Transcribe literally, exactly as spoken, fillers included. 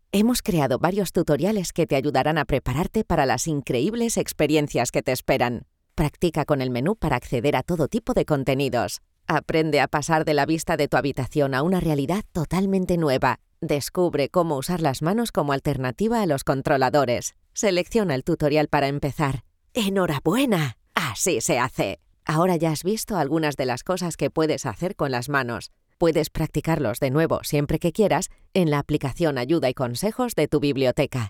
Hemos creado varios tutoriales que te ayudarán a prepararte para las increíbles experiencias que te esperan. Practica con el menú para acceder a todo tipo de contenidos. Aprende a pasar de la vista de tu habitación a una realidad totalmente nueva. Descubre cómo usar las manos como alternativa a los controladores. Selecciona el tutorial para empezar. ¡Enhorabuena! Así se hace. Ahora ya has visto algunas de las cosas que puedes hacer con las manos. Puedes practicarlos de nuevo siempre que quieras en la aplicación Ayuda y Consejos de tu biblioteca.